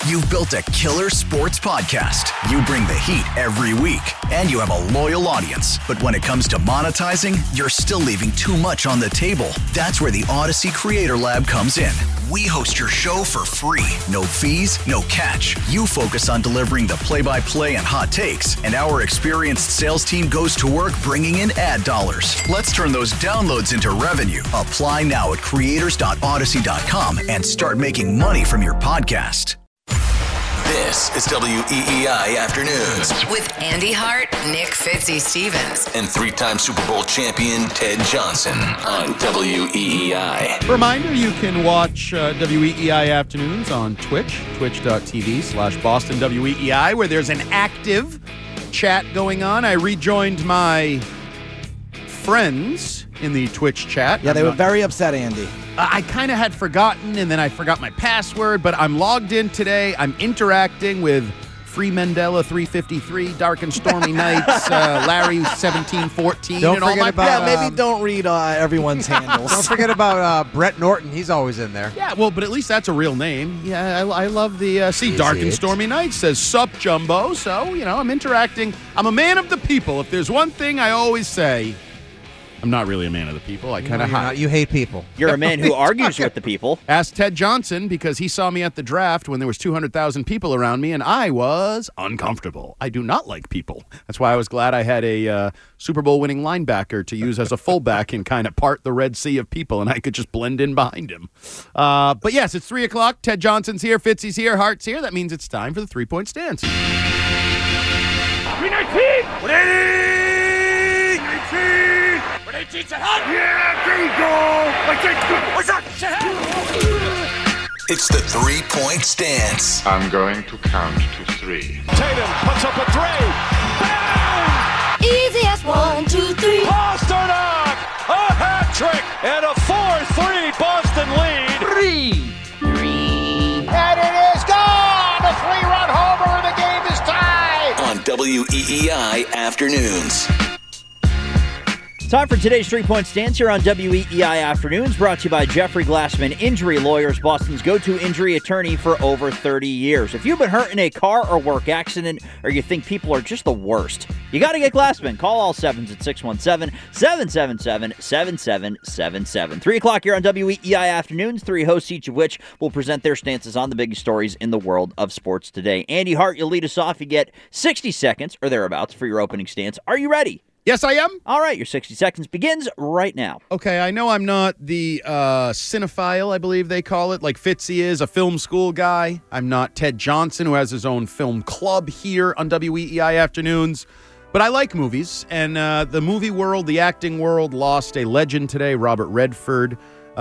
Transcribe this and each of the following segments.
You've built a killer sports podcast. You bring the heat every week, and you have a loyal audience. But when it comes to monetizing, you're still leaving too much on the table. That's where the Odyssey Creator Lab comes in. We host your show for free. No fees, no catch. You focus on delivering the play-by-play and hot takes, and our experienced sales team goes to work bringing in ad dollars. Let's turn those downloads into revenue. Apply now at creators.odyssey.com and start making money from your podcast. This is WEEI Afternoons with Andy Hart, Nick Fitzy-Stevens, and three-time Super Bowl champion Ted Johnson on WEEI. Reminder, you can watch WEEI Afternoons on Twitch, twitch.tv/Boston WEEI, where there's an active chat going on. I rejoined my friends in the Twitch chat. Yeah, they were very upset, Andy. I kind of had forgotten, and then I forgot my password, but I'm logged in today. I'm interacting with Free Mandela 353, Dark and Stormy Nights, Larry 1714, Don't and all forget my about, maybe don't read everyone's handles. Don't forget about Brett Norton. He's always in there. Yeah, well, but at least that's a real name. Yeah, I love the, Dark and Stormy Nights says, sup, Jumbo. So, I'm interacting. I'm a man of the people. If there's one thing I always say, I'm not really a man of the people. I kind of hide. You hate people. You're a man who argues with the people. Ask Ted Johnson, because he saw me at the draft when there was 200,000 people around me, and I was uncomfortable. I do not like people. That's why I was glad I had a Super Bowl winning linebacker to use as a fullback and kind of part the Red Sea of people, and I could just blend in behind him. But yes, it's 3 o'clock. Ted Johnson's here. Fitzy's here. Hart's here. That means it's time for the 3-point stance. 319! 319! It's the 3-point stance. I'm going to count to 3. Tatum puts up a 3. Bang! Easy as 1, 2, 3. Pasternak! A hat trick and a 4-3 Boston lead. 3. And it is gone! A 3-run homer and the game is tied. On WEEI Afternoons. Time for today's 3-point stance here on WEEI Afternoons, brought to you by Jeffrey Glassman Injury Lawyers, Boston's go-to injury attorney for over 30 years. If you've been hurt in a car or work accident, or you think people are just the worst, you got to get Glassman. Call all sevens at 617-777-7777. 3 o'clock here on WEEI Afternoons, 3 hosts, each of which will present their stances on the biggest stories in the world of sports today. Andy Hart, you'll lead us off. You get 60 seconds or thereabouts for your opening stance. Are you ready? Yes, I am. All right, your 60 seconds begins right now. Okay, I know I'm not the cinephile, I believe they call it, like Fitzy is, a film school guy. I'm not Ted Johnson, who has his own film club here on WEEI Afternoons. But I like movies, and the movie world, the acting world, lost a legend today. Robert Redford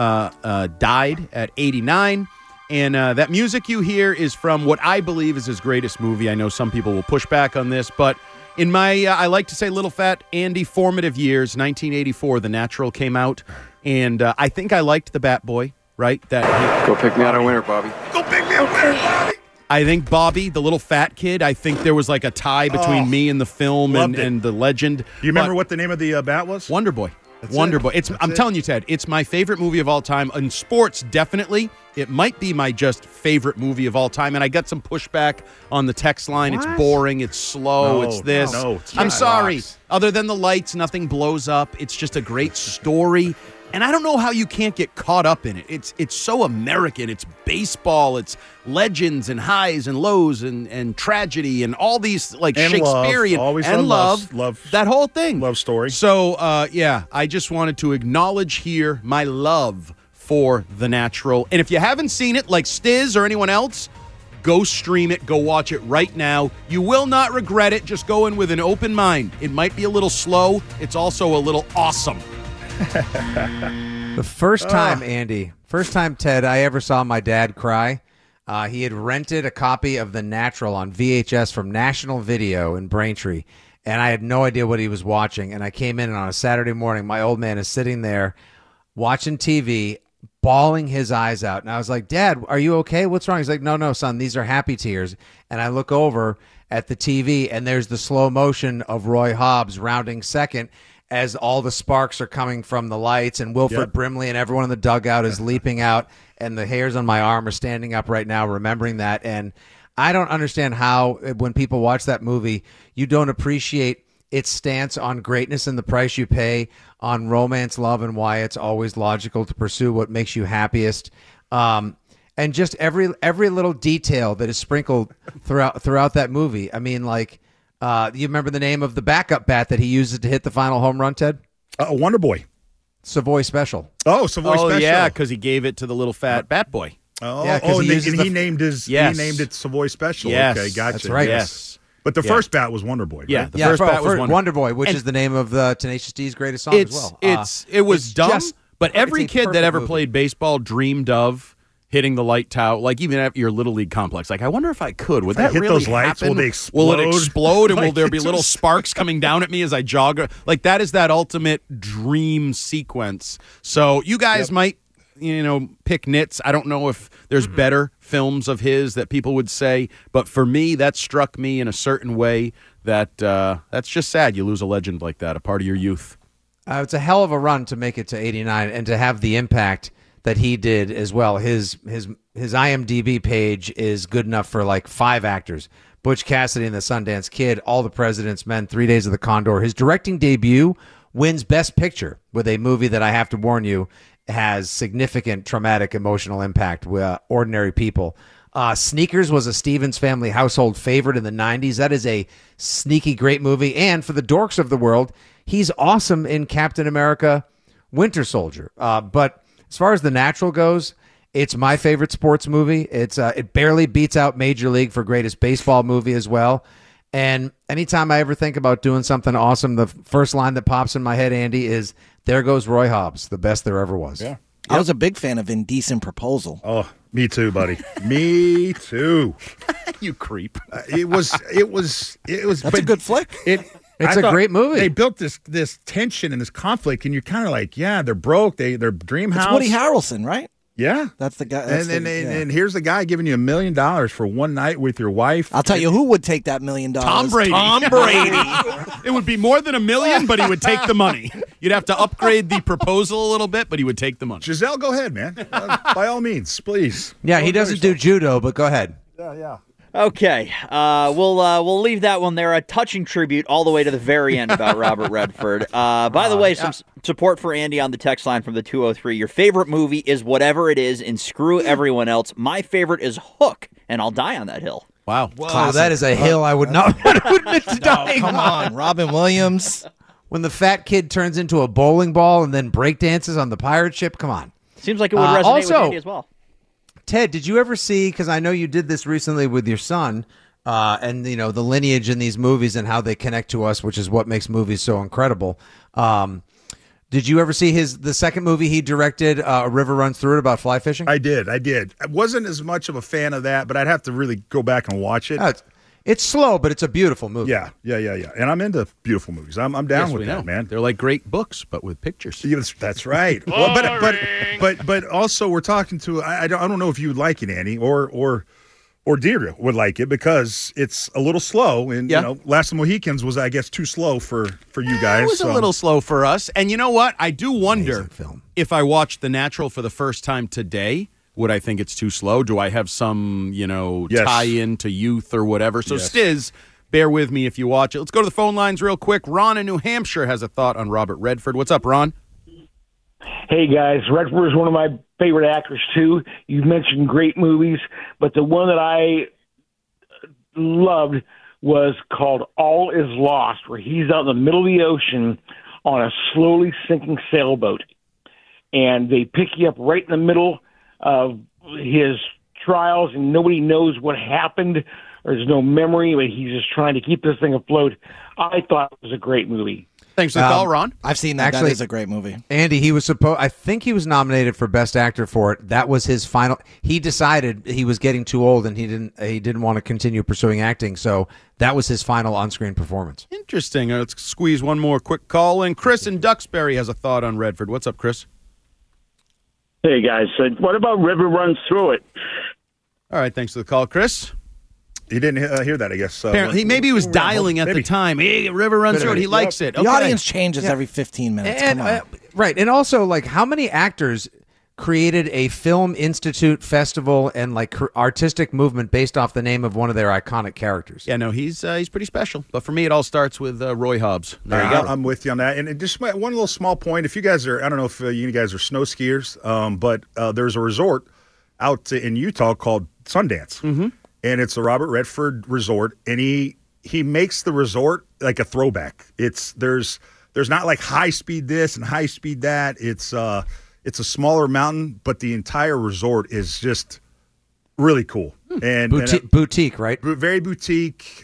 died at 89. And that music you hear is from what I believe is his greatest movie. I know some people will push back on this, but in my, I like to say, little fat Andy formative years, 1984, The Natural came out, and I think I liked the Bat Boy, right? Go pick me out a winner, Bobby. Go pick me a winner, Bobby. I think Bobby, the little fat kid, I think there was like a tie between me and the film and the legend. Do you remember what the name of the bat was? Wonder Boy. Wonder Boy. I'm telling you, Ted, it's my favorite movie of all time. In sports, definitely. It might be my just favorite movie of all time. And I got some pushback on the text line. What? It's boring. It's slow. It's this. No, I'm sorry. Other than the lights, nothing blows up. It's just a great story. And I don't know how you can't get caught up in it. It's so American. It's baseball. It's legends and highs and lows and tragedy and all these like and Shakespearean love. Always and love that whole thing. Love story. So I just wanted to acknowledge here my love for The Natural. And if you haven't seen it, like Stiz or anyone else, go stream it. Go watch it right now. You will not regret it. Just go in with an open mind. It might be a little slow. It's also a little awesome. The first time, Ted, I ever saw my dad cry, he had rented a copy of The Natural on VHS from National Video in Braintree, and I had no idea what he was watching. And I came in, and on a Saturday morning, my old man is sitting there watching TV, bawling his eyes out. And I was like, Dad, are you okay? What's wrong? He's like, no, son, these are happy tears. And I look over at the TV, and there's the slow motion of Roy Hobbs rounding second. as all the sparks are coming from the lights, and Wilford Brimley and everyone in the dugout is leaping out, and the hairs on my arm are standing up right now remembering that. And I don't understand how, when people watch that movie, you don't appreciate its stance on greatness and the price you pay, on romance, love, and why it's always logical to pursue what makes you happiest. And just every little detail that is sprinkled throughout that movie. I mean, like, you remember the name of the backup bat that he uses to hit the final home run, Ted? Wonder Boy. Savoy Special. Oh, Savoy Special. Oh, yeah, because he gave it to the little fat bat boy. Oh, yeah, he named it Savoy Special. Yes, okay, gotcha. That's right. Yes. But the first bat was Wonder Boy, right? Yeah, the first bat was Wonder Boy, which is the name of the Tenacious D's greatest song as well. It was dumb, but every it's a kid that ever perfect played baseball dreamed of hitting the light tower, like even at your Little League complex. Like, I wonder if I could. Would that hit really those lights, happen? will they Will it explode? explode, and will Like, there be it's little just- sparks coming down at me as I jog? Like, that is that ultimate dream sequence. So you guys might, pick nits. I don't know if there's better films of his that people would say, but for me, that struck me in a certain way that that's just sad. You lose a legend like that, a part of your youth. It's a hell of a run to make it to 89 and to have the impact that he did as well. His IMDb page is good enough for like 5 actors. Butch Cassidy and the Sundance Kid, All the President's Men, 3 Days of the Condor. His directing debut wins Best Picture with a movie that I have to warn you has significant traumatic emotional impact with Ordinary People. Sneakers was a Stevens Family household favorite in the 90s. That is a sneaky great movie. And for the dorks of the world, he's awesome in Captain America Winter Soldier. But as far as The Natural goes, it's my favorite sports movie. It barely beats out Major League for greatest baseball movie as well. And anytime I ever think about doing something awesome, the first line that pops in my head, Andy, is "There goes Roy Hobbs, the best there ever was." Yeah. I was a big fan of Indecent Proposal. Oh, me too, buddy. Me too. You creep. It was. That's a good flick. It's a great movie. They built this tension and this conflict, and you're kind of like, yeah, they're broke. Their dream house. It's Woody Harrelson, right? Yeah, that's the guy. And here's the guy giving you $1 million for one night with your wife. I'll tell you who would take that $1 million. Tom Brady. It would be more than $1 million, but he would take the money. You'd have to upgrade the proposal a little bit, but he would take the money. Giselle, go ahead, man. By all means, please. Yeah, he doesn't do judo, but go ahead. Yeah. Okay, we'll leave that one there. A touching tribute all the way to the very end about Robert Redford. By the way, some support for Andy on the text line from the 203. Your favorite movie is whatever it is, and screw everyone else. My favorite is Hook, and I'll die on that hill. Wow. Wow, that is a hill I would not want to admit to dying Come on, Robin Williams. When the fat kid turns into a bowling ball and then breakdances on the pirate ship, come on. Seems like it would resonate with Andy as well. Ted, did you ever see, because I know you did this recently with your son, and the lineage in these movies and how they connect to us, which is what makes movies so incredible. Did you ever see the second movie he directed, A River Runs Through It, about fly fishing? I did. I wasn't as much of a fan of that, but I'd have to really go back and watch it. It's slow, but it's a beautiful movie. Yeah. And I'm into beautiful movies. I'm down with that, man. They're like great books, but with pictures. Yes, that's right. Well, but also we're talking to. I don't know if you would like it, Annie, or Deirdre would like it because it's a little slow. And Last of the Mohicans was, I guess, too slow for you guys. It was a little slow for us. And you know what? I do wonder if I watched The Natural for the first time today. Would I think it's too slow? Do I have some, tie-in to youth or whatever? So, Stiz, bear with me if you watch it. Let's go to the phone lines real quick. Ron in New Hampshire has a thought on Robert Redford. What's up, Ron? Hey, guys. Redford is one of my favorite actors, too. You've mentioned great movies, but the one that I loved was called All Is Lost, where he's out in the middle of the ocean on a slowly sinking sailboat. And they pick you up right in the middle of his trials, and nobody knows what happened. There's no memory, but he's just trying to keep this thing afloat. I thought it was a great movie. Thanks for the call, Ron. I've seen that. Actually, that is a great movie. Andy, I think he was nominated for Best Actor for it. That was his final. He decided he was getting too old and he didn't want to continue pursuing acting, so that was his final on-screen performance. Interesting. Let's squeeze one more quick call in. Chris in Duxbury has a thought on Redford. What's up, Chris? Hey, guys. What about River Runs Through It? All right, thanks for the call, Chris. He didn't hear that, I guess. Apparently, maybe he was dialing at the time. Hey, River runs through it. He likes it. The Okay. audience changes every 15 minutes. And, Come on. right. And also, like, how many actors created a film institute festival and like artistic movement based off the name of one of their iconic characters? Yeah, no, he's pretty special. But for me, it all starts with Roy Hobbs. There you go. I'm with you on that. And just one little small point. If you guys are, I don't know if you guys are snow skiers, but there's a resort out in Utah called Sundance. Mm-hmm. And it's a Robert Redford resort. And he makes the resort like a throwback. There's not like high speed this and high speed that. It's a smaller mountain, but the entire resort is just really cool. And boutique, right? Very boutique,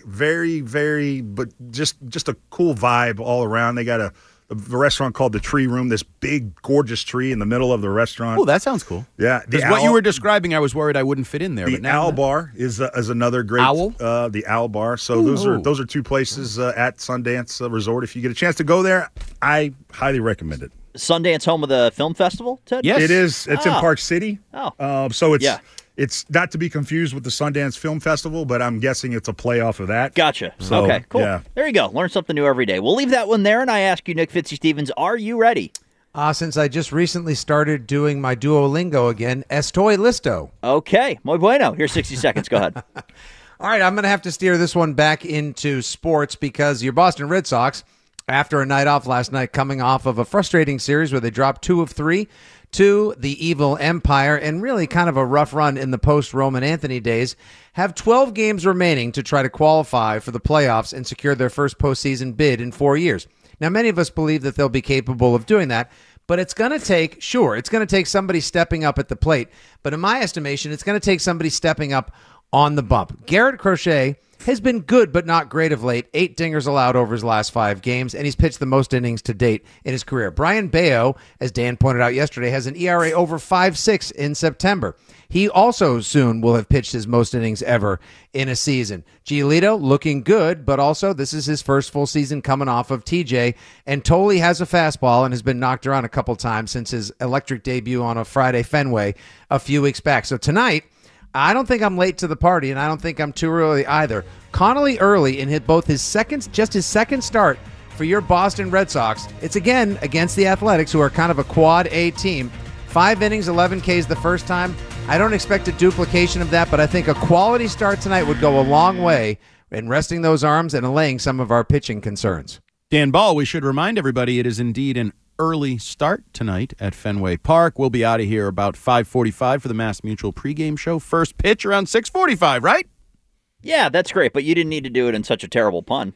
very, but just a cool vibe all around. They got a restaurant called the Tree Room, this big, gorgeous tree in the middle of the restaurant. Oh, that sounds cool. Yeah. What you were describing, I was worried I wouldn't fit in there. The but now Owl Bar is another great. Owl? The Owl Bar. So those are two places at Sundance Resort. If you get a chance to go there, I highly recommend it. Sundance, home of the film festival, Ted? Yes. It is. It's in Park City. Oh. So it's not to be confused with the Sundance Film Festival, but I'm guessing it's a playoff of that. Gotcha. So, okay, cool. Yeah. There you go. Learn something new every day. We'll leave that one there, and I ask you, Nick Fitzstevens, are you ready? Since I just recently started doing my Duolingo again, estoy listo. Okay. Muy bueno. Here's 60 seconds. Go ahead. All right, I'm going to have to steer this one back into sports because your Boston Red Sox, after a night off last night, coming off of a frustrating series where they dropped 2 of 3 to the Evil Empire and really kind of a rough run in the post-Roman Anthony days, have 12 games remaining to try to qualify for the playoffs and secure their first postseason bid in 4 years. Now, many of us believe that they'll be capable of doing that, but it's going to take somebody stepping up at the plate. But in my estimation, it's going to take somebody stepping up on the bump. Garrett Crochet has been good but not great of late. 8 dingers allowed over his last 5 games, and he's pitched the most innings to date in his career. Brian Bayo, as Dan pointed out yesterday, has an ERA over 5.6 in September. He also soon will have pitched his most innings ever in a season. Giolito looking good, but also this is his first full season coming off of TJ. And Tolle has a fastball and has been knocked around a couple times since his electric debut on a Friday Fenway a few weeks back. So tonight, I don't think I'm late to the party, and I don't think I'm too early either. Connolly early in his second start for your Boston Red Sox. It's again against the Athletics, who are kind of a quad A team. 5 innings, 11 Ks the first time. I don't expect a duplication of that, but I think a quality start tonight would go a long way in resting those arms and allaying some of our pitching concerns. Dan Ball, we should remind everybody it is indeed an early start tonight at Fenway Park. We'll be out of here about 5:45 for the Mass Mutual pregame show. First pitch around 6:45, right? Yeah, that's great, but you didn't need to do it in such a terrible pun.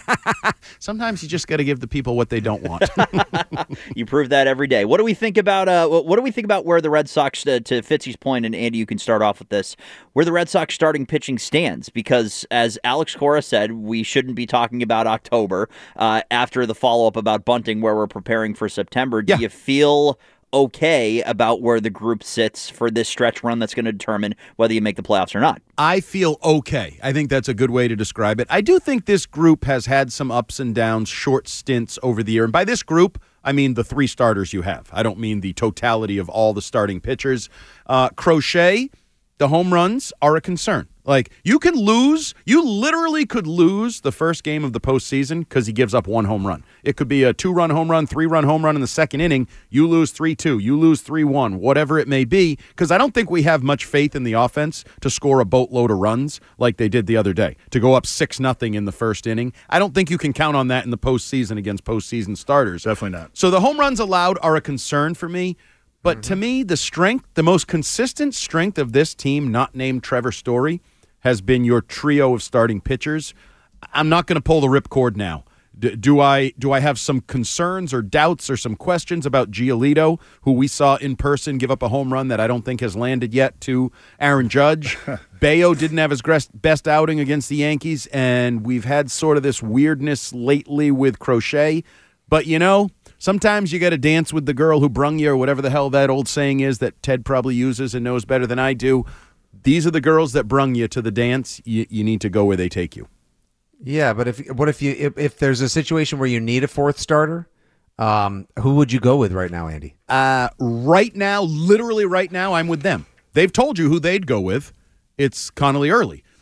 Sometimes you just got to give the people what they don't want. You prove that every day. What do we think about where the Red Sox, to Fitzy's point, and Andy, you can start off with this, where the Red Sox starting pitching stands? Because as Alex Cora said, we shouldn't be talking about October after the follow-up about bunting where we're preparing for September. Do you feel okay about where the group sits for this stretch run that's going to determine whether you make the playoffs or not? I feel okay. I think that's a good way to describe it. I do think this group has had some ups and downs, short stints over the year. And by this group, I mean the 3 starters you have. I don't mean the totality of all the starting pitchers. Crochet, the home runs are a concern. Like, you literally could lose the first game of the postseason because he gives up 1 home run. It could be a 2-run home run, 3-run home run in the second inning. You lose 3-2, you lose 3-1, whatever it may be, because I don't think we have much faith in the offense to score a boatload of runs like they did the other day, to go up 6-0 in the first inning. I don't think you can count on that in the postseason against postseason starters. Definitely not. So the home runs allowed are a concern for me. But to me, the most consistent strength of this team, not named Trevor Story, has been your trio of starting pitchers. I'm not going to pull the ripcord now. Do I have some concerns or doubts or some questions about Giolito, who we saw in person give up a home run that I don't think has landed yet to Aaron Judge? Bayo didn't have his best outing against the Yankees, and we've had sort of this weirdness lately with Crochet. But, sometimes you got to dance with the girl who brung you, or whatever the hell that old saying is that Ted probably uses and knows better than I do. These are the girls that brung you to the dance. You need to go where they take you. Yeah, but if there's a situation where you need a 4th starter, who would you go with right now, Andy? Right now, literally right now, I'm with them. They've told you who they'd go with. It's Connolly Early.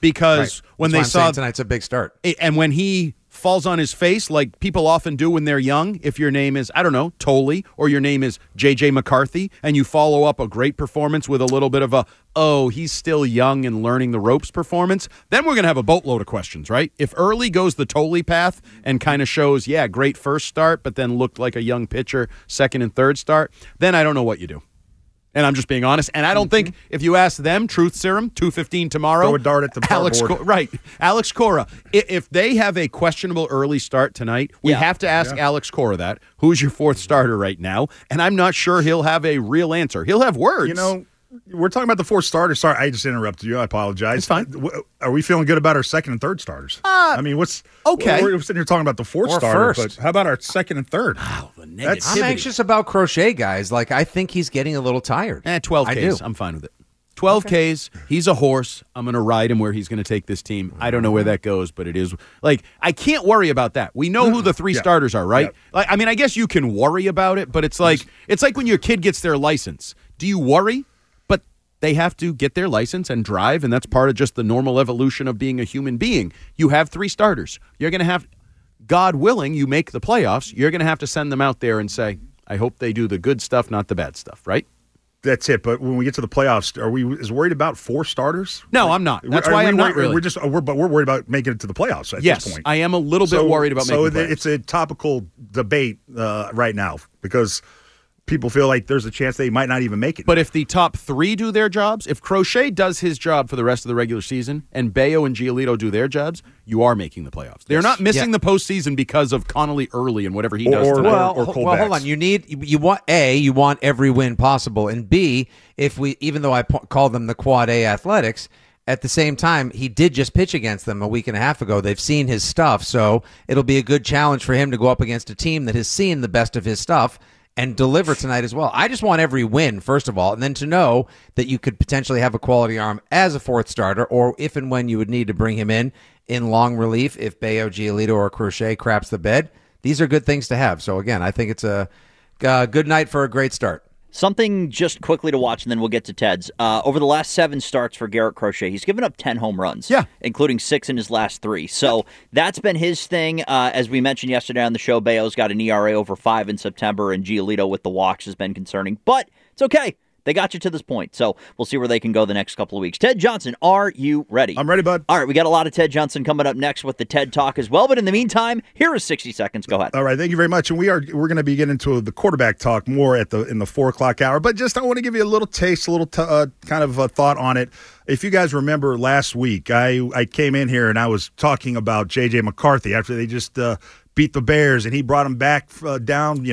because when they saw tonight's a big start. And when he falls on his face like people often do when they're young, if your name is, I don't know, Tolley, or your name is J.J. McCarthy, and you follow up a great performance with a little bit of a, oh, he's still young and learning the ropes performance, then we're going to have a boatload of questions, right? If Early goes the Tolley path and kind of shows, yeah, great first start, but then looked like a young pitcher second and third start, then I don't know what you do. And I'm just being honest. And I don't think if you ask them, Truth Serum, 2:15 tomorrow. Throw a dart at the dartboard. Right. Alex Cora. If they have a questionable early start tonight, we have to ask Alex Cora that. Who's your fourth starter right now? And I'm not sure he'll have a real answer. He'll have words. You know, we're talking about the fourth starter. Sorry, I just interrupted you. I apologize. It's fine. Are we feeling good about our second and third starters? I mean, okay? We're sitting here talking about the fourth starter, first. but how about our second and third? Wow, the negativity. I'm anxious about Crochet, guys. Like, I think he's getting a little tired. 12 Ks. I do. I'm fine with it. 12 Ks. He's a horse. I'm going to ride him where he's going to take this team. I don't know where that goes, but it is like I can't worry about that. We know who the three starters are, right? Yeah. Like, I mean, I guess you can worry about it, but it's like when your kid gets their license. Do you worry? But they have to get their license and drive, and that's part of just the normal evolution of being a human being. You have three starters. You're going to have, God willing, you make the playoffs. You're going to have to send them out there and say, I hope they do the good stuff, not the bad stuff, right? That's it. But when we get to the playoffs, are we as worried about four starters? No, I'm not. That's why I'm not really. But we're worried about making it to the playoffs at this point. I am a little bit worried about making the playoffs. It's a topical debate right now because people feel like there's a chance they might not even make it. But if the top three do their jobs, if Crochet does his job for the rest of the regular season and Bayo and Giolito do their jobs, you are making the playoffs. They're not missing the postseason because of Connolly Early and whatever he does tonight. Or Colbacks. Well, hold on. You want every win possible, and B, even though I call them the Quad A Athletics, at the same time, he did just pitch against them a week and a half ago. They've seen his stuff, so it'll be a good challenge for him to go up against a team that has seen the best of his stuff and deliver tonight as well. I just want every win, first of all, and then to know that you could potentially have a quality arm as a fourth starter, or if and when you would need to bring him in long relief if Bayo, Giolito, or Crochet craps the bed. These are good things to have. So, again, I think it's a good night for a great start. Something just quickly to watch, and then we'll get to Ted's. Over the last 7 starts for Garrett Crochet, he's given up 10 home runs, including 6 in his last 3. So that's been his thing. As we mentioned yesterday on the show, Bayo's got an ERA over 5 in September, and Giolito with the walks has been concerning. But it's okay. They got you to this point, so we'll see where they can go the next couple of weeks. Ted Johnson, are you ready? I'm ready, bud. All right, we got a lot of Ted Johnson coming up next with the TED Talk as well, but in the meantime, here is 60 seconds. Go ahead. All right, thank you very much. And we're going to be getting into the quarterback talk more in the 4 o'clock hour, but just I want to give you a little taste, a little kind of a thought on it. If you guys remember last week, I came in here and I was talking about J.J. McCarthy after they just beat the Bears, and he brought them back down,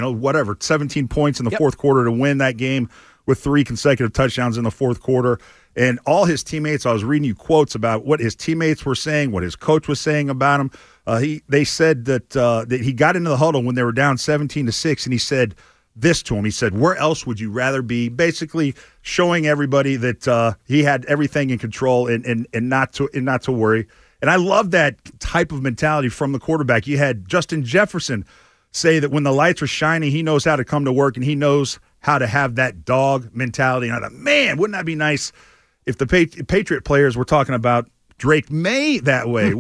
17 points in the fourth quarter to win that game with 3 consecutive touchdowns in the fourth quarter. And all his teammates, I was reading you quotes about what his teammates were saying, what his coach was saying about him. They said that he got into the huddle when they were down 17-6, and he said this to him. He said, "Where else would you rather be?" Basically showing everybody that he had everything in control and not to worry. And I love that type of mentality from the quarterback. You had Justin Jefferson say that when the lights are shining, he knows how to come to work and he knows how to have that dog mentality. And I thought, man, wouldn't that be nice if the Patriot players were talking about Drake May that way?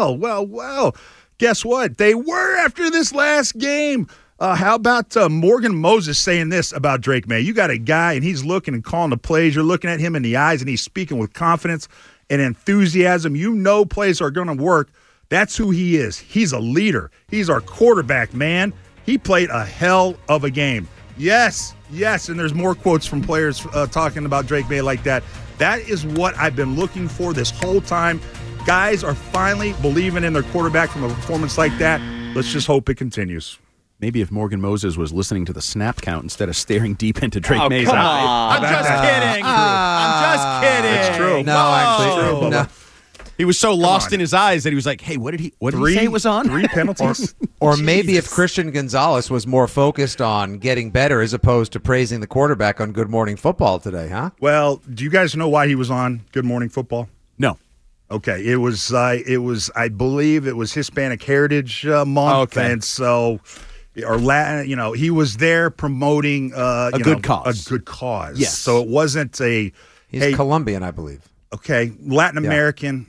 Well. Guess what? They were after this last game. How about Morgan Moses saying this about Drake May? You got a guy, and he's looking and calling the plays. You're looking at him in the eyes, and he's speaking with confidence and enthusiasm. You know plays are going to work. That's who he is. He's a leader. He's our quarterback, man. He played a hell of a game. Yes, and there's more quotes from players talking about Drake May like that. That is what I've been looking for this whole time. Guys are finally believing in their quarterback from a performance like that. Let's just hope it continues. Maybe if Morgan Moses was listening to the snap count instead of staring deep into Drake May's come eye. on. I'm just kidding. It's true. No, actually, no. He was so lost in his eyes that he was like, hey, what did he say it was on? 3 penalties? Or maybe if Christian Gonzalez was more focused on getting better as opposed to praising the quarterback on Good Morning Football today, huh? Well, do you guys know why he was on Good Morning Football? No. Okay, it was I believe it was Hispanic Heritage Month, and so or Latin, he was there promoting a good cause. A good cause. Yes. So it wasn't He's Colombian, I believe. Okay, Latin American.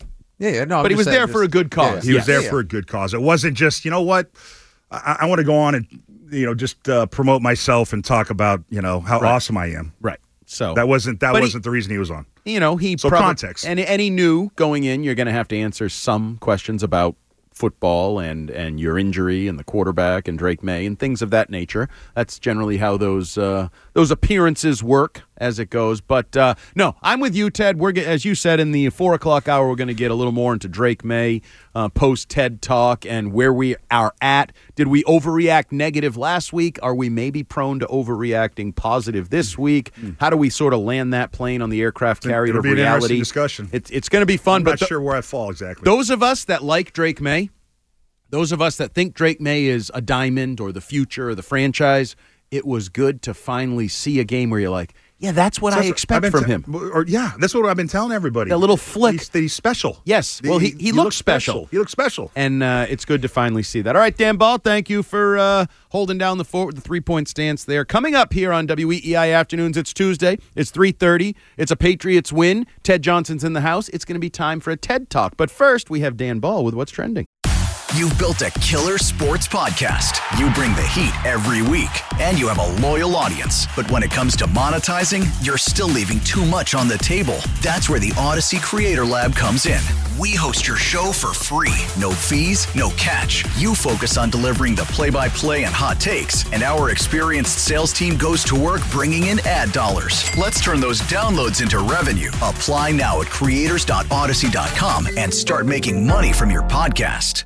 Yeah, no. But he was there for a good cause. He was there for a good cause. It wasn't just, you know what, I want to go on and, just promote myself and talk about, how awesome I am. Right. So that wasn't the reason he was on. Context. And he knew going in you're going to have to answer some questions about football and your injury and the quarterback and Drake May and things of that nature. That's generally how those appearances work as it goes. But no, I'm with you, Ted. As you said, in the 4 o'clock hour, we're going to get a little more into Drake May, post TED Talk, and where we are at. Did we overreact negative last week? Are we maybe prone to overreacting positive this week? How do we sort of land that plane on the aircraft carrier of reality? An interesting discussion. It's going to be fun. I'm not sure where I fall exactly. Those of us that like Drake May, those of us that think Drake May is a diamond or the future or the franchise, it was good to finally see a game where you're like, yeah, that's what I expect from him. That's what I've been telling everybody. That little flick. That he's special. Yes. Well, he looks special. He looks special. And it's good to finally see that. All right, Dan Ball, thank you for holding down the fort with the 3-point stance there. Coming up here on WEEI Afternoons, it's Tuesday. It's 3:30. It's a Patriots win. Ted Johnson's in the house. It's going to be time for a TED Talk. But first, we have Dan Ball with What's Trending. You've built a killer sports podcast. You bring the heat every week, and you have a loyal audience. But when it comes to monetizing, you're still leaving too much on the table. That's where the Odyssey Creator Lab comes in. We host your show for free. No fees, no catch. You focus on delivering the play-by-play and hot takes, and our experienced sales team goes to work bringing in ad dollars. Let's turn those downloads into revenue. Apply now at creators.odyssey.com and start making money from your podcast.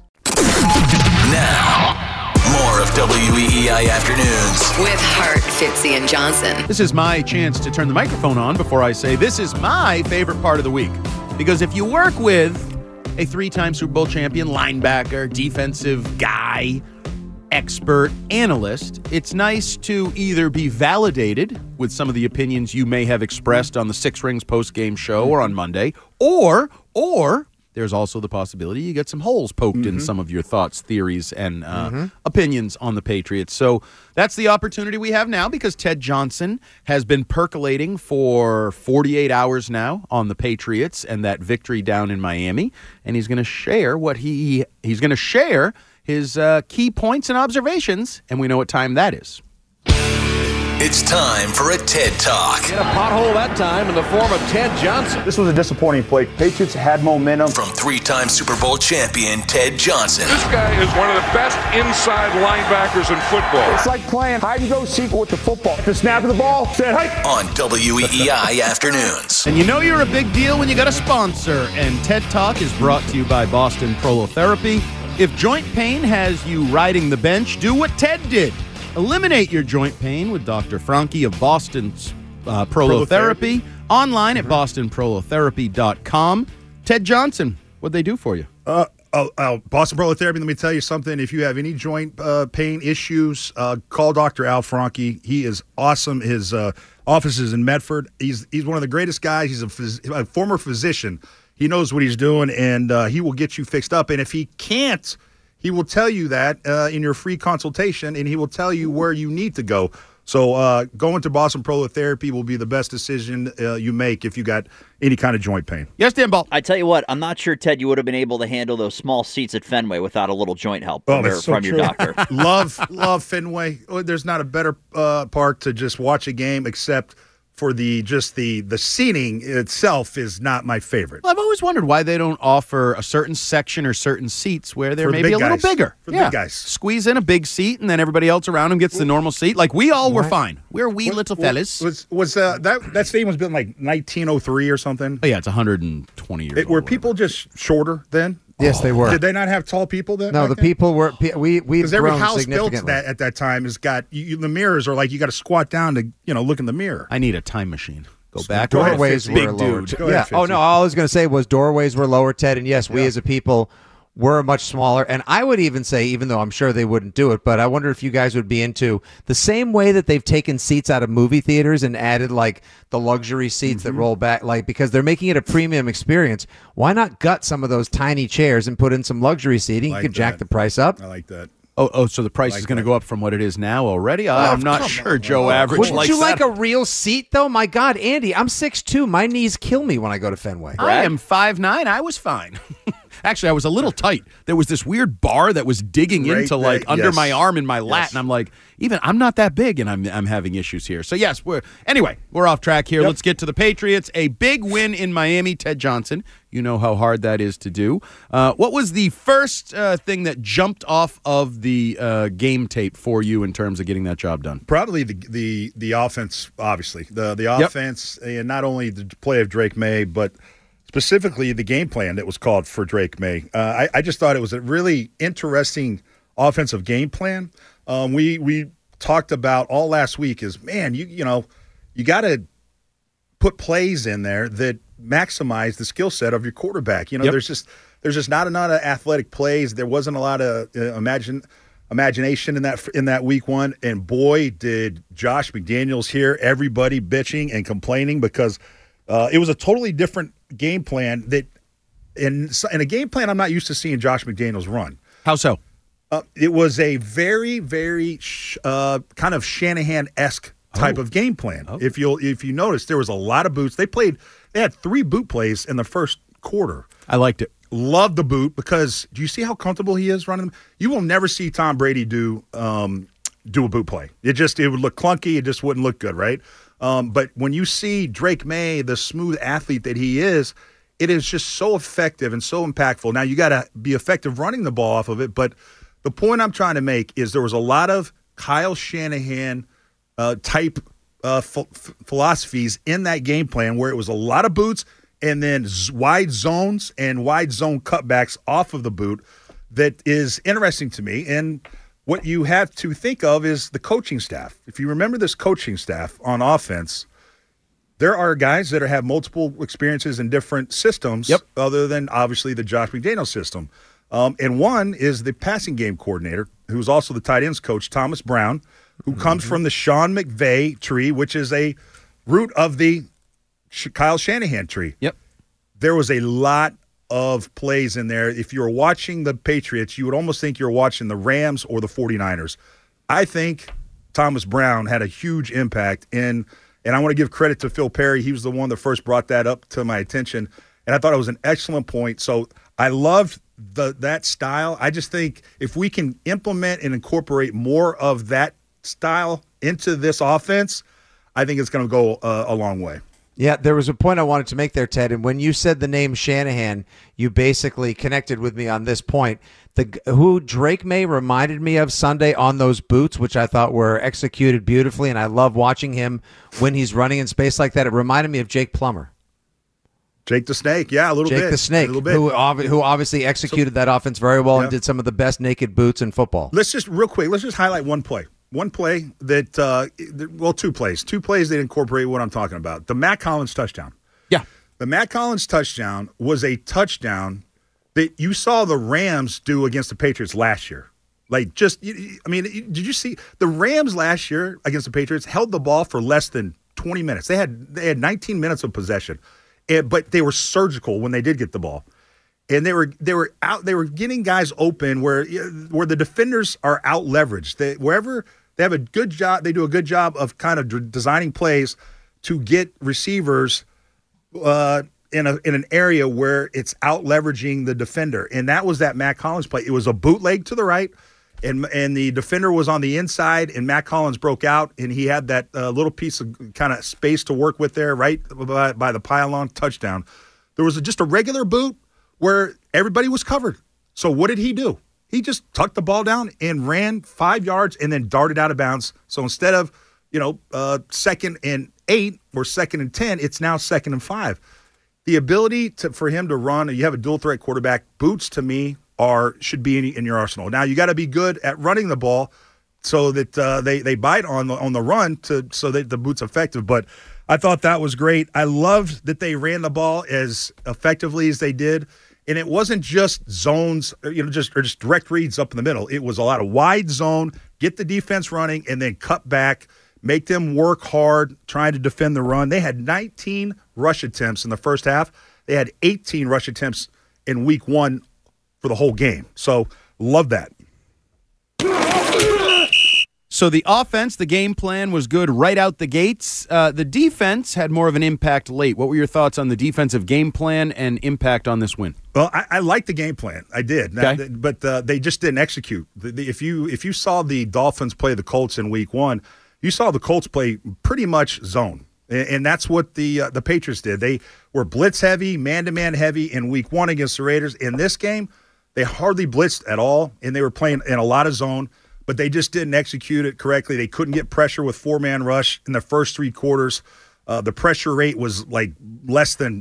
Now, more of WEEI Afternoons with Hart, Fitzy, and Johnson. This is my chance to turn the microphone on before I say this is my favorite part of the week. Because if you work with a 3-time Super Bowl champion, linebacker, defensive guy, expert, analyst, it's nice to either be validated with some of the opinions you may have expressed on the Six Rings post-game show or on Monday, or there's also the possibility you get some holes poked in some of your thoughts, theories, and opinions on the Patriots. So that's the opportunity we have now because Ted Johnson has been percolating for 48 hours now on the Patriots and that victory down in Miami, and he's going to share he's going to share his key points and observations, and we know what time that is. It's time for a TED Talk. In a pothole that time in the form of Ted Johnson. This was a disappointing play. Patriots had momentum. From 3-time Super Bowl champion Ted Johnson. This guy is one of the best inside linebackers in football. It's like playing hide-and-go-seek with the football. At the snap of the ball, said, hey! On WEEI Afternoons. And you know you're a big deal when you got a sponsor. And TED Talk is brought to you by Boston Prolotherapy. If joint pain has you riding the bench, do what Ted did. Eliminate your joint pain with Dr. Franke of Boston's Prolotherapy. Online at bostonprolotherapy.com. Ted Johnson, what'd they do for you? Boston Prolotherapy, let me tell you something. If you have any joint pain issues, call Dr. Al Franke. He is awesome. His office is in Medford. He's one of the greatest guys. He's a former physician. He knows what he's doing, and he will get you fixed up. And if he can't, he will tell you that in your free consultation, and he will tell you where you need to go. So going to Boston Prolotherapy will be the best decision you make if you got any kind of joint pain. Yes, Dan Ball. I tell you what, I'm not sure, Ted, you would have been able to handle those small seats at Fenway without a little joint help from your doctor. Love Fenway. There's not a better park to just watch a game except for the seating itself is not my favorite. Well, I've always wondered why they don't offer a certain section or certain seats where they're maybe a little bigger. For the big guys. Squeeze in a big seat, and then everybody else around them gets the normal seat. Like we all were fine. We're little fellas. Was that stadium was built in like 1903 or something? Oh, yeah, it's 120 years old. Were people just shorter then? Yes, they were. Did they not have tall people then? No, the people were. We've because every grown house built significantly. at that time has got the mirrors are like you got to squat down to look in the mirror. I need a time machine. Go back. Doorways were lower. Yeah. Oh no, all I was going to say was doorways were lower, Ted, and yes, we as a people were much smaller. And I would even say, even though I'm sure they wouldn't do it, but I wonder if you guys would be into the same way that they've taken seats out of movie theaters and added like the luxury seats that roll back, like because they're making it a premium experience. Why not gut some of those tiny chairs and put in some luxury seating? You could jack the price up. I like that. Oh, so the price is going to go up from what it is now already? I'm not sure Joe Average Wouldn't likes you like that. a real seat, though? My God, Andy, I'm 6'2". My knees kill me when I go to Fenway. I am 5'9". I was fine. Actually, I was a little tight. There was this weird bar that was digging into under my arm in my lat, and I'm like, even I'm not that big, and I'm having issues here. So yes, we're off track here. Let's get to the Patriots. A big win in Miami. Ted Johnson, you know how hard that is to do. What was the first thing that jumped off of the game tape for you in terms of getting that job done? Probably the offense, obviously. The offense, and not only the play of Drake May, but specifically the game plan that was called for Drake May. I just thought it was a really interesting offensive game plan. We talked about all last week is, man, you got to put plays in there that maximize the skill set of your quarterback. There's just not enough athletic plays. There wasn't a lot of imagination in that week one, and boy, did Josh McDaniels hear everybody bitching and complaining because it was a totally different game plan that in a game plan I'm not used to seeing Josh McDaniels run. How so? It was a very, very kind of Shanahan-esque type of game plan. Oh. If you notice, there was a lot of boots. They had 3 boot plays in the first quarter. I liked it. Loved the boot because do you see how comfortable he is running them? You will never see Tom Brady do a boot play. It would look clunky. It just wouldn't look good, right? But when you see Drake May, the smooth athlete that he is, it is just so effective and so impactful. Now, you got to be effective running the ball off of it, but the point I'm trying to make is there was a lot of Kyle Shanahan type philosophies in that game plan where it was a lot of boots and then wide zones and wide zone cutbacks off of the boot that is interesting to me. And what you have to think of is the coaching staff. If you remember this coaching staff on offense, there are guys that have multiple experiences in different systems other than obviously the Josh McDaniels system. And one is the passing game coordinator, who's also the tight ends coach, Thomas Brown, who comes from the Sean McVay tree, which is a root of the Kyle Shanahan tree. Yep. There was a lot of plays in there. If you were watching the Patriots, you would almost think you're watching the Rams or the 49ers. I think Thomas Brown had a huge impact and I want to give credit to Phil Perry. He was the one that first brought that up to my attention, and I thought it was an excellent point. So I loved that style. I just think if we can implement and incorporate more of that style into this offense, I think it's going to go a long way. Yeah, there was a point I wanted to make there, Ted, and when you said the name Shanahan, you basically connected with me on this point. Who Drake May reminded me of Sunday on those boots, which I thought were executed beautifully, and I love watching him when he's running in space like that. It reminded me of Jake Plummer. Jake the Snake, yeah, a little bit. Jake the Snake, who obviously executed that offense very well and did some of the best naked boots in football. Let's just highlight one play. One play that, 2 plays. 2 plays that incorporate what I'm talking about. The Matt Collins touchdown. Yeah. The Matt Collins touchdown was a touchdown that you saw the Rams do against the Patriots last year. Did you see the Rams last year against the Patriots held the ball for less than 20 minutes? They had 19 minutes of possession, but they were surgical when they did get the ball. And they were getting guys open where the defenders are out leveraged. Wherever they have a good job, they do a good job of kind of designing plays to get receivers in an area where it's out leveraging the defender. And that was that Matt Collins play. It was a bootleg to the right, and the defender was on the inside, and Matt Collins broke out, and he had that little piece of kind of space to work with there, right by the pylon, touchdown. There was just a regular boot where everybody was covered. So what did he do? He just tucked the ball down and ran 5 yards and then darted out of bounds. So instead of, 2nd and 8 or 2nd and 10, it's now 2nd and 5. The ability for him to run, you have a dual threat quarterback, boots to me should be in your arsenal. Now you got to be good at running the ball so that they bite on the run so that the boot's effective. But I thought that was great. I loved that they ran the ball as effectively as they did. And it wasn't just zones, just direct reads up in the middle. It was a lot of wide zone, get the defense running, and then cut back, make them work hard trying to defend the run. They had 19 rush attempts in the first half. They had 18 rush attempts in week 1 for the whole game. So, love that. So the offense, the game plan was good right out the gates. The defense had more of an impact late. What were your thoughts on the defensive game plan and impact on this win? Well, I liked the game plan. I did. Okay. But they just didn't execute. If you saw the Dolphins play the Colts in week 1, you saw the Colts play pretty much zone. And that's what the Patriots did. They were blitz heavy, man-to-man heavy in week 1 against the Raiders. In this game, they hardly blitzed at all, and they were playing in a lot of zone, but they just didn't execute it correctly. They couldn't get pressure with 4-man rush in the first 3 quarters. The pressure rate was like less than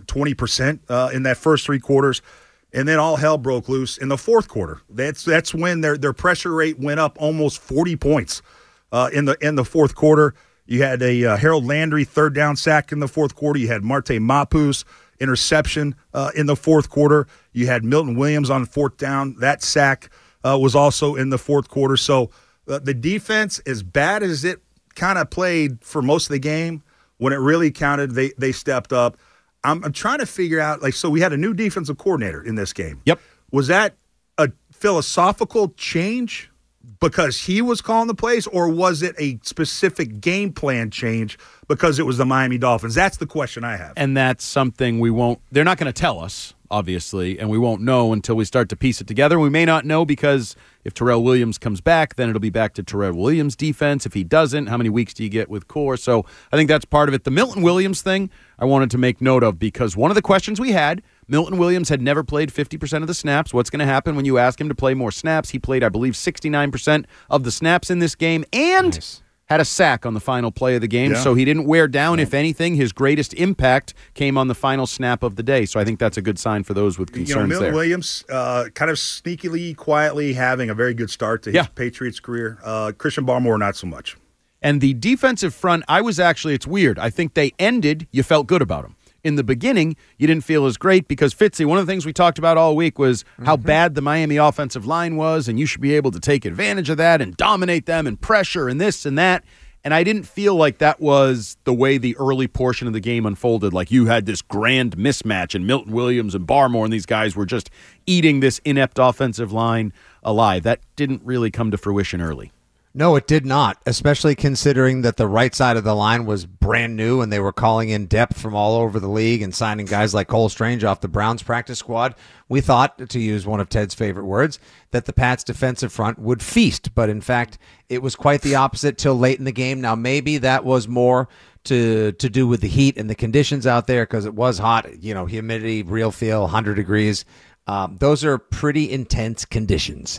20% in that first 3 quarters. And then all hell broke loose in the fourth quarter. That's when their pressure rate went up almost 40 points in the fourth quarter. You had a Harold Landry third down sack in the fourth quarter. You had Marte Mapu's interception in the fourth quarter. You had Milton Williams on fourth down. That sack was also in the fourth quarter. So the defense, as bad as it kind of played for most of the game, when it really counted, they stepped up. I'm trying to figure out, so we had a new defensive coordinator in this game. Yep. Was that a philosophical change because he was calling the plays, or was it a specific game plan change because it was the Miami Dolphins? That's the question I have. And that's something they're not going to tell us, obviously, and we won't know until we start to piece it together. We may not know because if Terrell Williams comes back, then it'll be back to Terrell Williams' defense. If he doesn't, how many weeks do you get with Core? So I think that's part of it. The Milton Williams thing I wanted to make note of because one of the questions we had, Milton Williams had never played 50% of the snaps. What's going to happen when you ask him to play more snaps? He played, I believe, 69% of the snaps in this game and had a sack on the final play of the game. Yeah. So he didn't wear down. If anything, his greatest impact came on the final snap of the day. So I think that's a good sign for those with concerns Milton there. Williams kind of sneakily, quietly having a very good start to his Patriots career. Christian Barmore, not so much. And the defensive front, it's weird. I think they ended, you felt good about them. In the beginning, you didn't feel as great because Fitzy, one of the things we talked about all week was how bad the Miami offensive line was, and you should be able to take advantage of that and dominate them and pressure and this and that. And I didn't feel like that was the way the early portion of the game unfolded. Like you had this grand mismatch, and Milton Williams and Barmore and these guys were just eating this inept offensive line alive. That didn't really come to fruition early. No, it did not, especially considering that the right side of the line was brand new and they were calling in depth from all over the league and signing guys like Cole Strange off the Browns practice squad. We thought, to use one of Ted's favorite words, that the Pats defensive front would feast, but in fact, it was quite the opposite till late in the game. Now, maybe that was more to do with the heat and the conditions out there because it was hot, humidity, real feel, 100 degrees. Those are pretty intense conditions.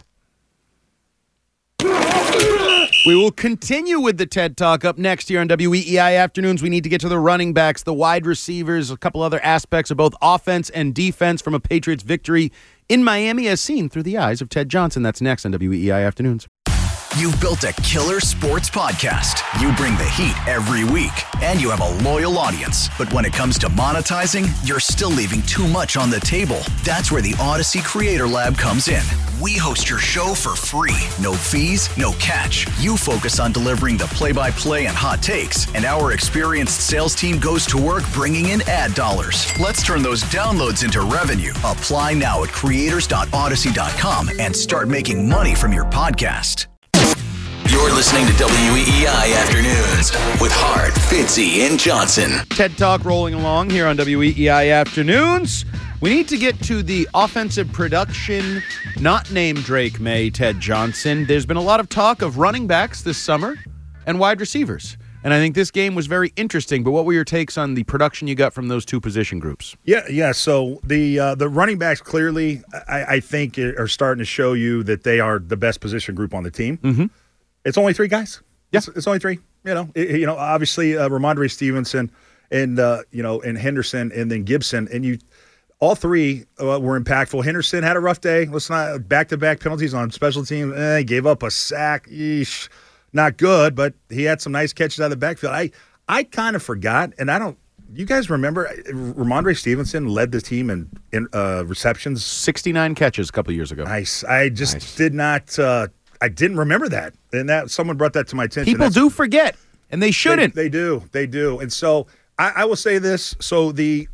We will continue with the TED Talk up next here on WEEI Afternoons. We need to get to the running backs, the wide receivers, a couple other aspects of both offense and defense from a Patriots victory in Miami as seen through the eyes of Ted Johnson. That's next on WEEI Afternoons. You've built a killer sports podcast. You bring the heat every week, and you have a loyal audience. But when it comes to monetizing, you're still leaving too much on the table. That's where the Odyssey Creator Lab comes in. We host your show for free. No fees, no catch. You focus on delivering the play-by-play and hot takes, and our experienced sales team goes to work bringing in ad dollars. Let's turn those downloads into revenue. Apply now at creators.odyssey.com and start making money from your podcast. You're listening to WEEI Afternoons with Hart, Fitzy, and Johnson. TED Talk rolling along here on WEEI Afternoons. We need to get to the offensive production, not named Drake May, Ted Johnson. There's been a lot of talk of running backs this summer and wide receivers. And I think this game was very interesting. But what were your takes on the production you got from those two position groups? Yeah. So the running backs clearly, I think, are starting to show you that they are the best position group on the team. Mm-hmm. It's only 3 guys. Yeah. It's only 3. Obviously Ramondre Stevenson and and Henderson and then Gibson, and all 3 were impactful. Henderson had a rough day. Let's not back-to-back penalties on special teams. He gave up a sack. Eesh. Not good, but he had some nice catches out of the backfield. I kind of forgot, and I don't. You guys remember Ramondre Stevenson led the team in receptions? 69 catches a couple years ago. Nice. I just did not. I didn't remember that, and that someone brought that to my attention. People do forget, and they shouldn't. They do, and so I will say this: so the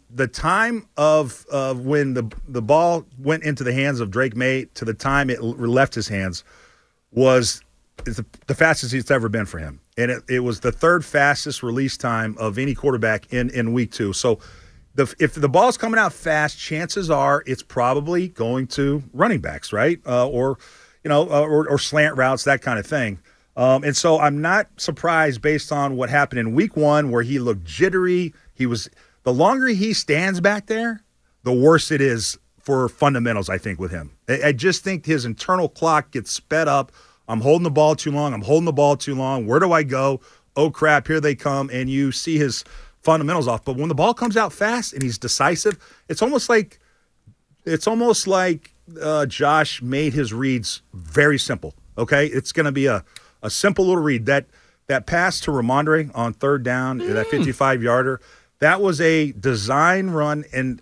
time of when the ball went into the hands of Drake May to the time it left his hands was the fastest it's ever been for him. And it was the third fastest release time of any quarterback in week 2. So if the ball's coming out fast, chances are it's probably going to running backs, right? Or slant routes, that kind of thing. And so I'm not surprised based on what happened in week 1 where he looked jittery. The longer he stands back there, the worse it is for fundamentals, I think, with him. I just think his internal clock gets sped up. I'm holding the ball too long. Where do I go? Oh, crap, here they come. And you see his fundamentals off. But when the ball comes out fast and he's decisive, it's almost like Josh made his reads very simple, okay? It's going to be a simple little read. That pass to Ramondre on third down, that 55-yarder, that was a design run. And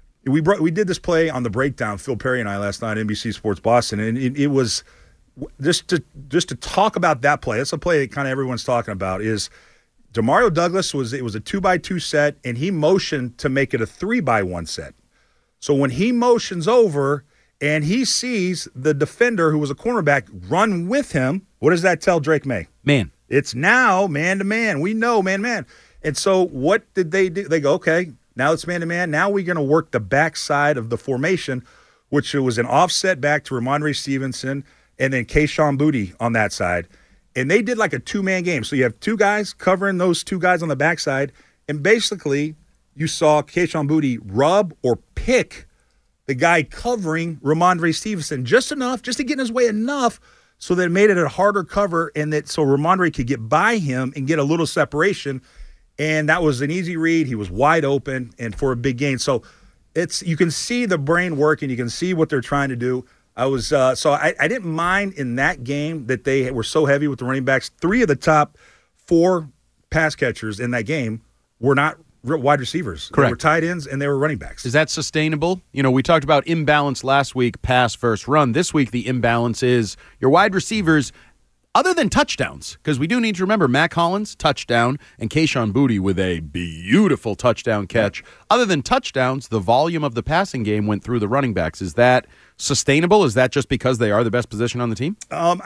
we did this play on the breakdown, Phil Perry and I, last night, NBC Sports Boston, and it was just to talk about that play. That's a play that kind of everyone's talking about. Is Demario Douglas was a 2x2 set, and he motioned to make it a 3x1 set. So when he motions over and he sees the defender, who was a cornerback, run with him, what does that tell Drake May? Man. It's now man-to-man. We know man-to-man. And so what did they do? They go, okay, now it's man-to-man. Now we're going to work the backside of the formation, which was an offset back to Ramondre Stevenson and then Kayshon Boutte on that side. And they did like a two-man game. So you have two guys covering those two guys on the backside, and basically you saw Kayshon Boutte rub or pick the guy covering Ramondre Stevenson just enough, just to get in his way enough so that it made it a harder cover, and that so Ramondre could get by him and get a little separation. And that was an easy read. He was wide open and for a big gain. So you can see the brain working. You can see what they're trying to do. I didn't mind in that game that they were so heavy with the running backs. 3 of the top 4 pass catchers in that game were not wide receivers. Correct. They were tight ends and they were running backs. Is that sustainable? We talked about imbalance last week, pass versus run. This week the imbalance is your wide receivers, other than touchdowns, because we do need to remember Mac Hollins, touchdown, and Kayshon Boutte with a beautiful touchdown catch. Other than touchdowns, the volume of the passing game went through the running backs. Is that sustainable? Is that just because they are the best position on the team?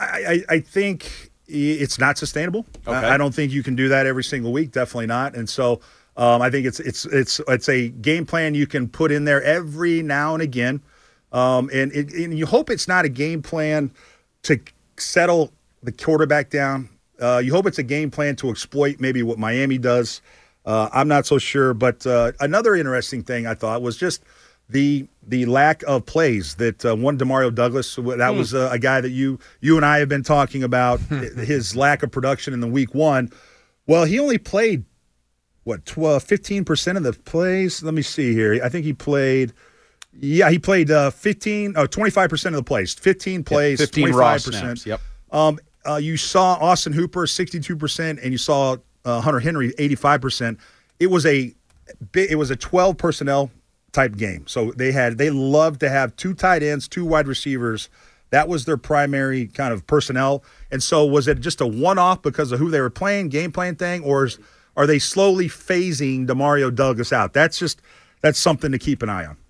I think it's not sustainable. Okay. I don't think you can do that every single week. Definitely not. And so I think it's a game plan you can put in there every now and again. And you hope it's not a game plan to settle the quarterback down. You hope it's a game plan to exploit maybe what Miami does. I'm not so sure. But another interesting thing I thought was just the lack of plays that one Demario Douglas, that was a guy that you and I have been talking about, his lack of production in the week 1. Well, he only played, 15% of the plays? Let me see here. I think he played 25% of the plays. 15 plays, 15 25%. raw snaps. Yep. You saw Austin Hooper 62%, and you saw Hunter Henry 85%. It was a 12 personnel type game. So they loved to have 2 tight ends, 2 wide receivers. That was their primary kind of personnel. And so was it just a one-off because of who they were playing, game plan thing, or are they slowly phasing Demario Douglas out? That's something to keep an eye on.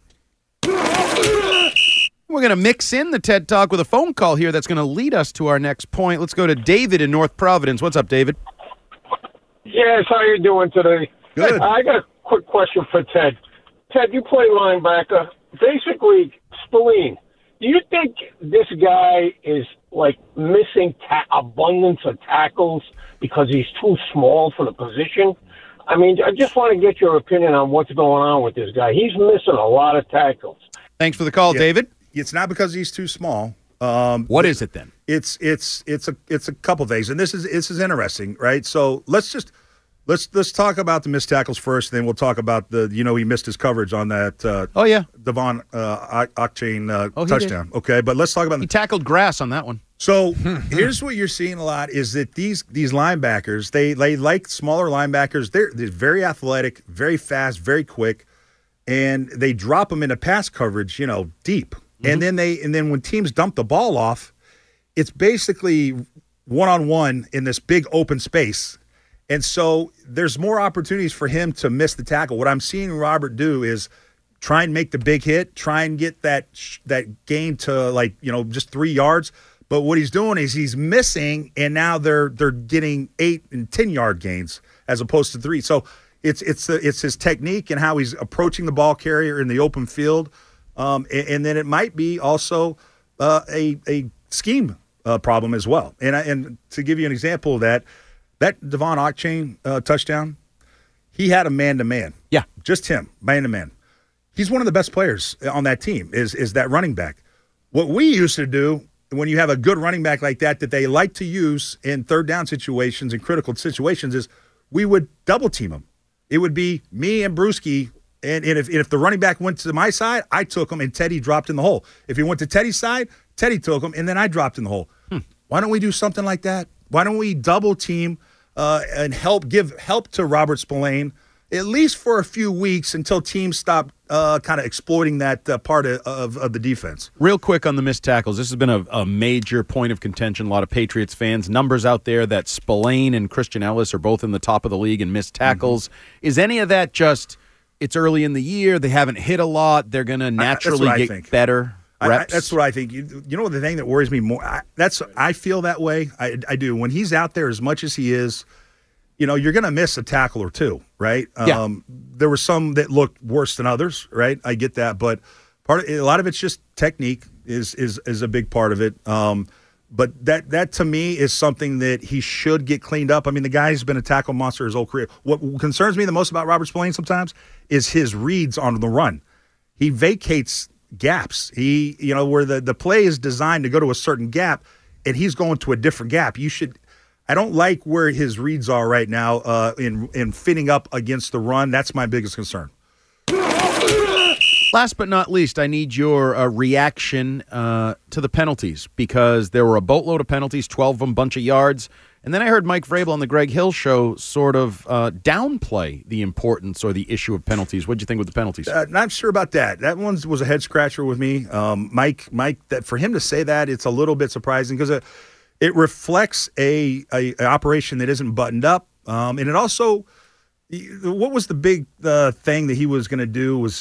We're going to mix in the TED Talk with a phone call here that's going to lead us to our next point. Let's go to David in North Providence. What's up, David? Yes, how you doing today? Good. I got a quick question for Ted. Ted, you play linebacker. Basically, Spillane, do you think this guy is like missing abundance of tackles because he's too small for the position? I mean, I just want to get your opinion on what's going on with this guy. He's missing a lot of tackles. Thanks for the call, David. It's not because he's too small. What is it then? It's a couple things, and this is interesting, right? So let's talk about the missed tackles first, and then we'll talk about he missed his coverage on that. Devon Achane touchdown. Okay, but let's talk about he tackled grass on that one. So here's what you're seeing a lot is that these linebackers they like smaller linebackers. They're very athletic, very fast, very quick, and they drop them into pass coverage, deep. And then when teams dump the ball off, it's basically one-on-one in this big open space. And so there's more opportunities for him to miss the tackle. What I'm seeing Robert do is try and make the big hit, try and get that gain to just 3 yards. But what he's doing is he's missing, and now they're getting 8 and 10-yard gains as opposed to 3. So it's his technique and how he's approaching the ball carrier in the open field, and then it might be also a scheme problem as well. And to give you an example of that Devon Achane touchdown, he had a man-to-man. Yeah, just him, man-to-man. He's one of the best players on that team. Is that running back? What we used to do, when you have a good running back like that they like to use in third down situations and critical situations, is we would double team him. It would be me and Brewski, and if the running back went to my side, I took him and Teddy dropped in the hole. If he went to Teddy's side, Teddy took him and then I dropped in the hole. Why don't we do something like that? Why don't we double team and give help to Robert Spillane at least for a few weeks until teams stop kind of exploiting that part of the defense. Real quick on the missed tackles. This has been a major point of contention. A lot of Patriots fans. Numbers out there that Spillane and Christian Ellis are both in the top of the league in missed tackles. Is any of that just it's early in the year, they haven't hit a lot, they're going to naturally get better reps? That's what I think. You know the thing that worries me more? I feel that way. I do. When he's out there as much as he is, you're going to miss a tackle or two, right? Yeah. There were some that looked worse than others, right? I get that, but a lot of it's just technique is a big part of it. But that to me is something that he should get cleaned up. I mean, the guy's been a tackle monster his whole career. What concerns me the most about Robert Spillane sometimes is his reads on the run. He vacates gaps. Where the play is designed to go to a certain gap, and he's going to a different gap. I don't like where his reads are right now in fitting up against the run. That's my biggest concern. Last but not least, I need your reaction to the penalties, because there were a boatload of penalties, 12 of them, bunch of yards. And then I heard Mike Vrabel on the Greg Hill show sort of downplay the importance or the issue of penalties. What did you think with the penalties? Not sure about that. That one was a head scratcher with me. Mike, that for him to say that, it's a little bit surprising because it reflects a operation that isn't buttoned up, and it also. What was the big thing that he was going to do was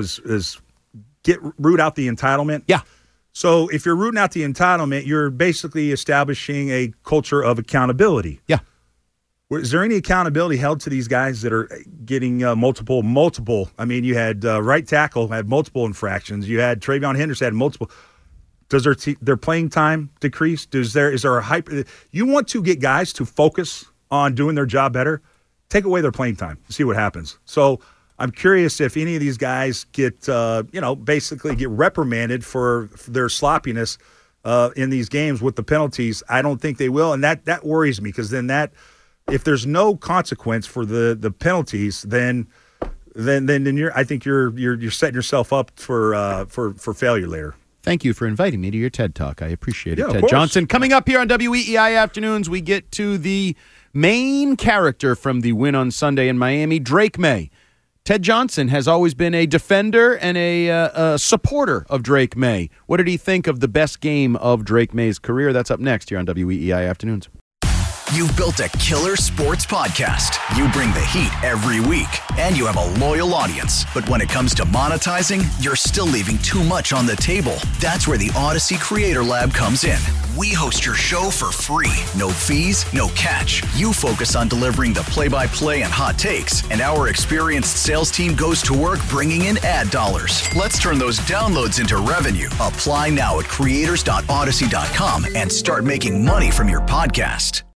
root out the entitlement? Yeah. So if you're rooting out the entitlement, you're basically establishing a culture of accountability. Yeah. Is there any accountability held to these guys that are getting multiple? I mean, you had right tackle had multiple infractions. You had Travion Henderson had multiple. Does their playing time decrease? Is there a hype? You want to get guys to focus on doing their job better. Take away their playing time, see what happens. So I'm curious if any of these guys get, basically get reprimanded for their sloppiness in these games with the penalties. I don't think they will, and that worries me because then if there's no consequence for the penalties, then I think you're setting yourself up for failure later. Thank you for inviting me to your TED Talk. I appreciate it, yeah, Ted Johnson. Coming up here on WEEI Afternoons, we get to the main character from the win on Sunday in Miami, Drake May. Ted Johnson has always been a defender and a supporter of Drake May. What did he think of the best game of Drake May's career? That's up next here on WEEI Afternoons. You've built a killer sports podcast. You bring the heat every week, and you have a loyal audience. But when it comes to monetizing, you're still leaving too much on the table. That's where the Odyssey Creator Lab comes in. We host your show for free. No fees, no catch. You focus on delivering the play-by-play and hot takes, and our experienced sales team goes to work bringing in ad dollars. Let's turn those downloads into revenue. Apply now at creators.odyssey.com and start making money from your podcast.